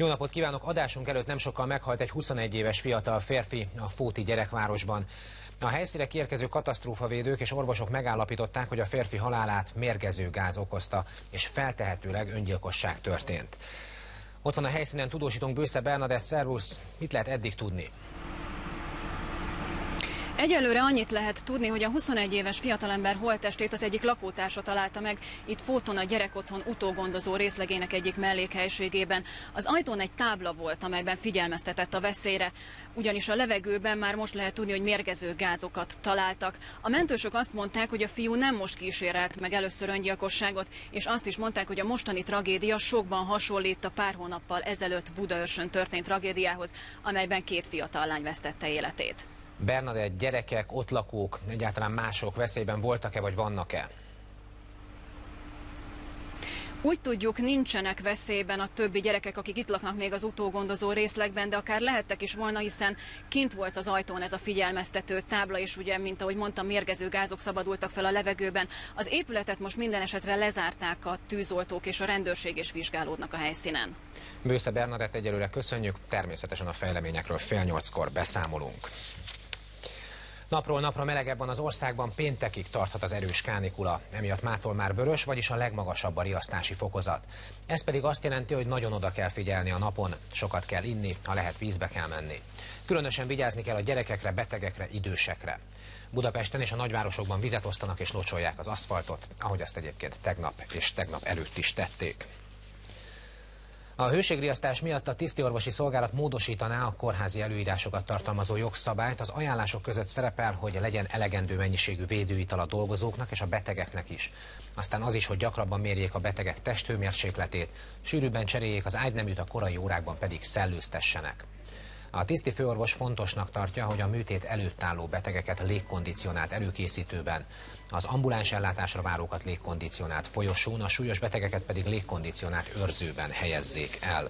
Jó napot kívánok! Adásunk előtt nem sokkal meghalt egy 21 éves fiatal férfi a Fóti gyerekvárosban. A helyszínre érkező katasztrófavédők és orvosok megállapították, hogy a férfi halálát mérgező gáz okozta, és feltehetőleg öngyilkosság történt. Ott van a helyszínen tudósítónk Bősze Bernadett, szervusz! Mit lehet eddig tudni? Egyelőre annyit lehet tudni, hogy a 21 éves fiatalember holttestét az egyik lakótársa találta meg, itt Fóton a gyerekotthon utógondozó részlegének egyik mellékhelységében. Az ajtón egy tábla volt, amelyben figyelmeztetett a veszélyre, ugyanis a levegőben már most lehet tudni, hogy mérgező gázokat találtak. A mentősök azt mondták, hogy a fiú nem most kísérelt meg először öngyilkosságot, és azt is mondták, hogy a mostani tragédia sokban hasonlít a pár hónappal ezelőtt Budaörsön történt tragédiához, amelyben 2 fiatal lány vesztette életét. Bernadett, gyerekek, ott lakók, egyáltalán mások veszélyben voltak-e, vagy vannak-e? Úgy tudjuk, nincsenek veszélyben a többi gyerekek, akik itt laknak még az utógondozó részlegben, de akár lehettek is volna, hiszen kint volt az ajtón ez a figyelmeztető tábla, és ugye, mint ahogy mondtam, mérgező gázok szabadultak fel a levegőben. Az épületet most minden esetre lezárták a tűzoltók, és a rendőrség is vizsgálódnak a helyszínen. Bősze Bernadett, egyelőre köszönjük, természetesen a fejleményekről 7:30-kor beszámolunk. Napról napra melegebb van az országban, péntekig tarthat az erős kánikula, emiatt mától már vörös, vagyis a legmagasabb a riasztási fokozat. Ez pedig azt jelenti, hogy nagyon oda kell figyelni a napon, sokat kell inni, ha lehet vízbe kell menni. Különösen vigyázni kell a gyerekekre, betegekre, idősekre. Budapesten és a nagyvárosokban vizet osztanak és locsolják az aszfaltot, ahogy azt egyébként tegnap és tegnap előtt is tették. A hőségriasztás miatt a tisztiorvosi szolgálat módosítaná a kórházi előírásokat tartalmazó jogszabályt. Az ajánlások között szerepel, hogy legyen elegendő mennyiségű védőital a dolgozóknak és a betegeknek is. Aztán az is, hogy gyakrabban mérjék a betegek testhőmérsékletét, sűrűbben cseréljék az ágyneműt, a korai órákban pedig szellőztessenek. A tiszti főorvos fontosnak tartja, hogy a műtét előtt álló betegeket légkondicionált előkészítőben, az ambuláns ellátásra várókat légkondicionált folyosón, a súlyos betegeket pedig légkondicionált őrzőben helyezzék el.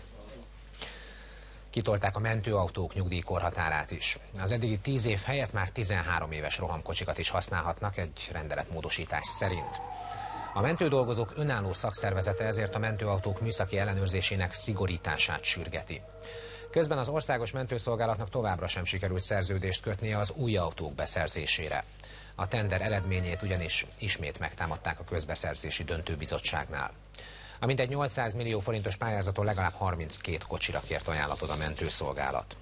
Kitolták a mentőautók nyugdíjkorhatárát is. Az eddigi 10 év helyett már 13 éves rohamkocsikat is használhatnak egy rendeletmódosítás szerint. A mentődolgozók önálló szakszervezete ezért a mentőautók műszaki ellenőrzésének szigorítását sürgeti. Közben az Országos Mentőszolgálatnak továbbra sem sikerült szerződést kötnie az új autók beszerzésére. A tender eredményét ugyanis ismét megtámadták a közbeszerzési döntőbizottságnál. A mintegy 800 millió forintos pályázaton legalább 32 kocsira kért ajánlatot a mentőszolgálat.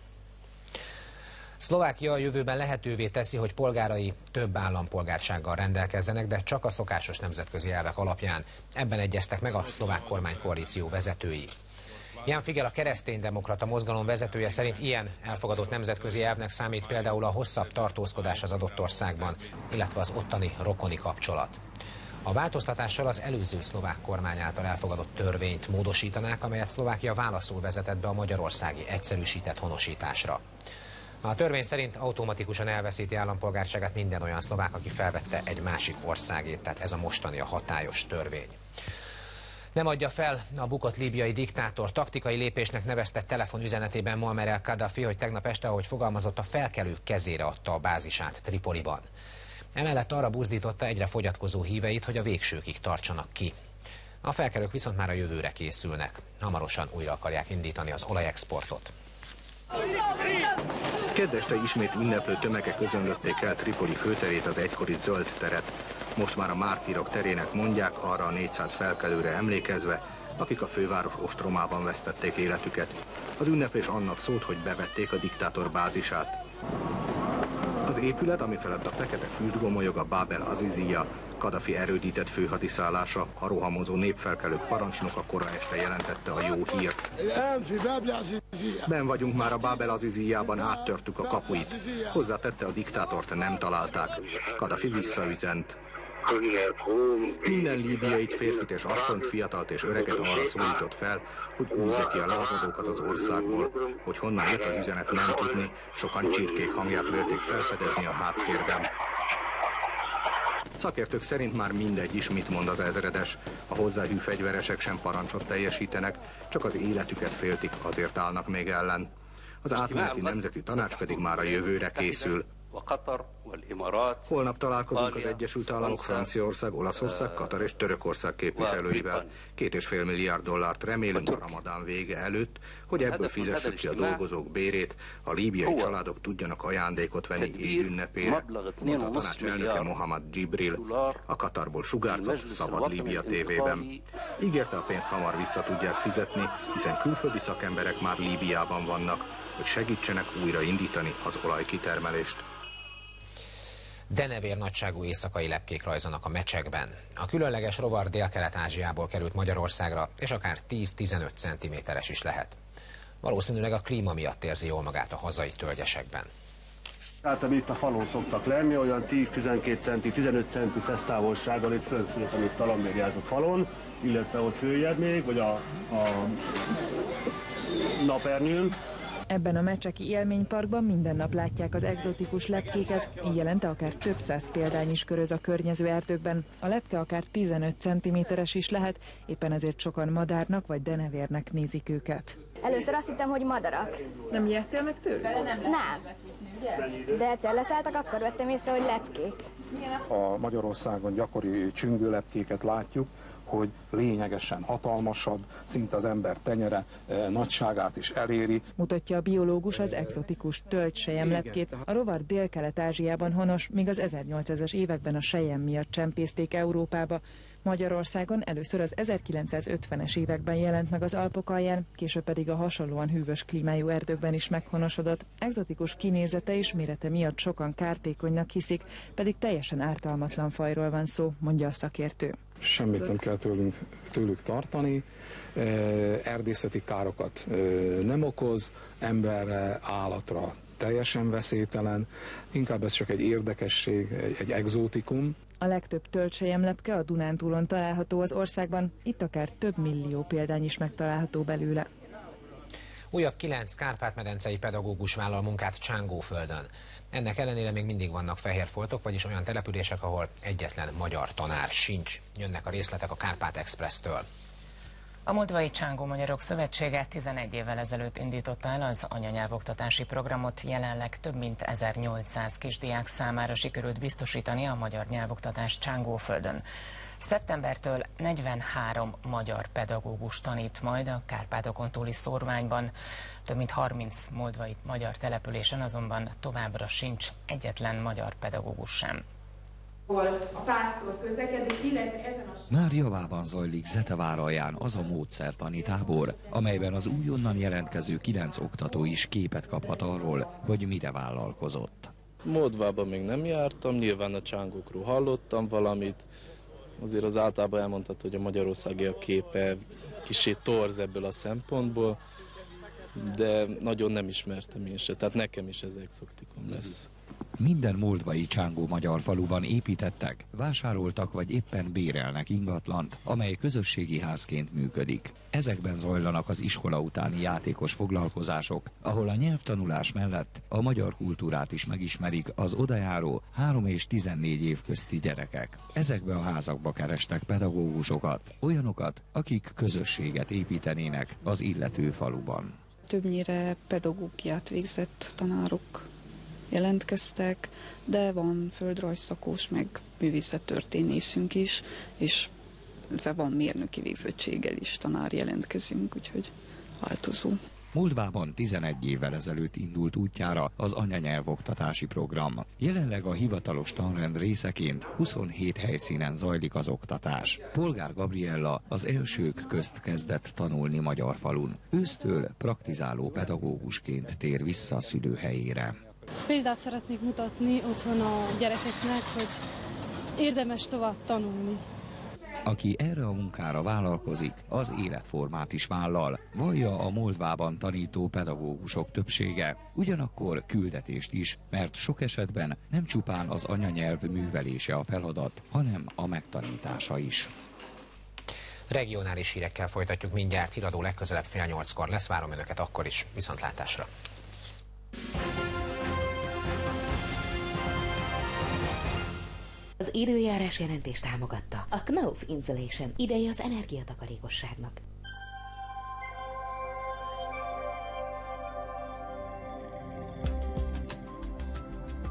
Szlovákia a jövőben lehetővé teszi, hogy polgárai több állampolgársággal rendelkezzenek, de csak a szokásos nemzetközi elvek alapján. Ebben egyeztek meg a szlovák kormánykoalíció vezetői. Jan Figel, a kereszténydemokrata mozgalom vezetője szerint ilyen elfogadott nemzetközi elvnek számít például a hosszabb tartózkodás az adott országban, illetve az ottani rokoni kapcsolat. A változtatással az előző szlovák kormány által elfogadott törvényt módosítanák, amelyet Szlovákia válaszul vezetett be a magyarországi egyszerűsített honosításra. A törvény szerint automatikusan elveszíti állampolgárságát minden olyan szlovák, aki felvette egy másik országét, tehát ez a mostani a hatályos törvény. Nem adja fel a bukott líbiai diktátor. Taktikai lépésnek nevezte telefonüzenetében Muammar el-Kadhafi, hogy tegnap este, ahogy fogalmazott, a felkelők kezére adta a bázisát Tripoliban. Emellett arra buzdította egyre fogyatkozó híveit, hogy a végsőkig tartsanak ki. A felkelők viszont már a jövőre készülnek. Hamarosan újra akarják indítani az olajexportot. Kedd este ismét ünneplő tömegek özönlötték el Tripoli főterét, az egykori zöld teret. Most már a mártírok terének mondják, arra a 400 felkelőre emlékezve, akik a főváros ostromában vesztették életüket. Az ünneplés annak szólt, hogy bevették a diktátor bázisát. Az épület, ami felett a fekete füst gomolyog, a Bab el-Azizia, Kadhafi erődített főhadiszállása, a rohamozó népfelkelők parancsnoka kora este jelentette a jó hírt. Ben vagyunk már a Bab el-Azizijában, áttörtük a kapuit. Hozzátette, a diktátort nem találták. Kadhafi visszaüzent. Minden líbiait, férfit és asszonyt, fiatalt és öreget arra szólított fel, hogy űzze ki a lázadókat az országból. Hogy honnan jött az üzenet, nem tudni, sokan csirkék hangját vélték felfedezni a háttérben. Szakértők szerint már mindegy is, mit mond az ezredes. A hozzáhű fegyveresek sem parancsot teljesítenek, csak az életüket féltik, azért állnak még ellen. Az átmeneti nemzeti tanács pedig már a jövőre készül. Holnap találkozunk az Egyesült Államok, Franciaország, Olaszország, Katar és Törökország képviselőivel. $2,5 milliárd remélünk a ramadán vége előtt, hogy ebből fizessük ki a dolgozók bérét, a líbiai családok tudjanak ajándékot venni Id ünnepére, mondta a tanács elnöke Mohamed Jibril, a Katarból sugárzott Szabad Líbia TV-ben. Ígérte, a pénzt hamar vissza tudják fizetni, hiszen külföldi szakemberek már Líbiában vannak, hogy segítsenek újraindítani az olajkitermelést. Denevér nagyságú éjszakai lepkék rajzanak a mecsekben. A különleges rovar Dél-Kelet-Ázsiából került Magyarországra, és akár 10-15 cm-es is lehet. Valószínűleg a klíma miatt érzi jól magát a hazai tölgyesekben. Általában itt a falon szoktak lenni, olyan 10-12 centi, 15 centi fesztávolsággal itt fönnszültem itt a lambérjázott falon, illetve ott följebb még, vagy a napernyőn. Ebben a mecseki élményparkban minden nap látják az egzotikus lepkéket, így jelente akár több száz példány is köröz a környező erdőkben. A lepke akár 15 cm-es is lehet, éppen ezért sokan madárnak vagy denevérnek nézik őket. Először azt hittem, hogy madarak. Nem ijedtél meg tőle? Nem. De egyszer leszálltak, akkor vettem észre, hogy lepkék. A Magyarországon gyakori csüngőlepkéket látjuk, hogy lényegesen hatalmasabb, szinte az ember tenyere nagyságát is eléri. Mutatja a biológus az egzotikus tölgyselyemlepkét. A rovar Dél-Kelet-Ázsiában honos, míg az 1800-as években a selyem miatt csempészték Európába. Magyarországon először az 1950-es években jelent meg az Alpok alján, később pedig a hasonlóan hűvös klímájú erdőkben is meghonosodott. Egzotikus kinézete és mérete miatt sokan kártékonynak hiszik, pedig teljesen ártalmatlan fajról van szó, mondja a szakértő. Semmit nem kell tőlük tartani, erdészeti károkat nem okoz, emberre, állatra teljesen veszélytelen, inkább ez csak egy érdekesség, egy egzotikum. A legtöbb tölgyselyemlepke a Dunántúlon található az országban, itt akár több millió példány is megtalálható belőle. Újabb 9 Kárpát-medencei pedagógus vállal munkát Csángóföldön. Ennek ellenére még mindig vannak fehér foltok, vagyis olyan települések, ahol egyetlen magyar tanár sincs. Jönnek a részletek a Kárpát Expresstől. A Moldvai Csángó Magyarok Szövetsége 11 évvel ezelőtt indította el az anyanyelvoktatási programot, jelenleg több mint 1800 kisdiák számára sikerült biztosítani a magyar nyelvoktatást Csángóföldön. Szeptembertől 43 magyar pedagógus tanít majd a Kárpátokon túli szórványban. Több mint 30 moldvai magyar településen azonban továbbra sincs egyetlen magyar pedagógus sem. A pásztor közlekedik, illetve ezen a... Már javában zajlik Zeteváralján az a módszertani tábor, amelyben az újonnan jelentkező 9 oktató is képet kaphat arról, hogy mire vállalkozott. Moldvában még nem jártam, nyilván a csángókról hallottam valamit, azért az általában elmondható, hogy a magyarországiak képe kicsit torz ebből a szempontból, de nagyon nem ismertem én se, tehát nekem is ez exotikum lesz. Minden moldvai csángó magyar faluban építettek, vásároltak vagy éppen bérelnek ingatlant, amely közösségi házként működik. Ezekben zajlanak az iskola utáni játékos foglalkozások, ahol a nyelvtanulás mellett a magyar kultúrát is megismerik az odajáró 3 és 14 év közti gyerekek. Ezekbe a házakba kerestek pedagógusokat, olyanokat, akik közösséget építenének az illető faluban. Többnyire pedagógiát végzett tanárok jelentkeztek, de van földrajzszakos, meg művészettörténészünk is, és van mérnöki végzettséggel is tanár jelentkezünk, úgyhogy változó. Moldvában 11 évvel ezelőtt indult útjára az anyanyelvoktatási program. Jelenleg a hivatalos tanrend részeként 27 helyszínen zajlik az oktatás. Polgár Gabriella az elsők közt kezdett tanulni magyar falun. Ősztől praktizáló pedagógusként tér vissza a szülőhelyére. Példát szeretnék mutatni otthon a gyerekeknek, hogy érdemes tovább tanulni. Aki erre a munkára vállalkozik, az életformát is vállal, vallja a Moldvában tanító pedagógusok többsége. Ugyanakkor küldetést is, mert sok esetben nem csupán az anyanyelv művelése a feladat, hanem a megtanítása is. Regionális hírekkel folytatjuk mindjárt, híradó legközelebb 7:30-kor lesz, várom önöket akkor is. Viszontlátásra! Az időjárás jelentést támogatta. A Knauf Insulation ideje az energiatakarékosságnak.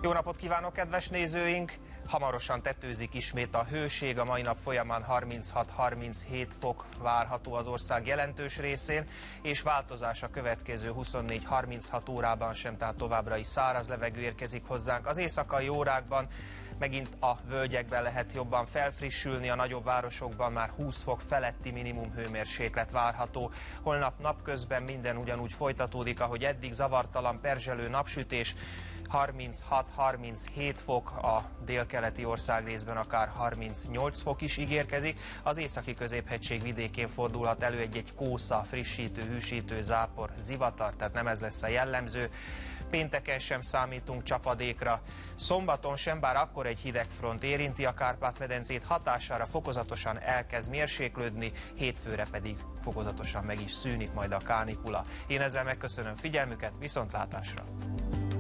Jó napot kívánok, kedves nézőink! Hamarosan tetőzik ismét a hőség, a mai nap folyamán 36-37 fok várható az ország jelentős részén, és változás a következő 24-36 órában sem, tehát továbbra is száraz levegő érkezik hozzánk. Az éjszakai órákban megint a völgyekben lehet jobban felfrissülni, a nagyobb városokban már 20 fok feletti minimum hőmérséklet várható. Holnap napközben minden ugyanúgy folytatódik, ahogy eddig, zavartalan perzselő napsütés, 36-37 fok, a délkeleti országrészben akár 38 fok is ígérkezik. Az északi középhegység vidékén fordulhat elő egy-egy kósza, frissítő, hűsítő, zápor, zivatar, tehát nem ez lesz a jellemző. Pénteken sem számítunk csapadékra, szombaton sem, bár akkor egy hidegfront érinti a Kárpát-medencét, hatására fokozatosan elkezd mérséklődni, hétfőre pedig fokozatosan meg is szűnik majd a kánikula. Én ezzel megköszönöm figyelmüket, viszontlátásra!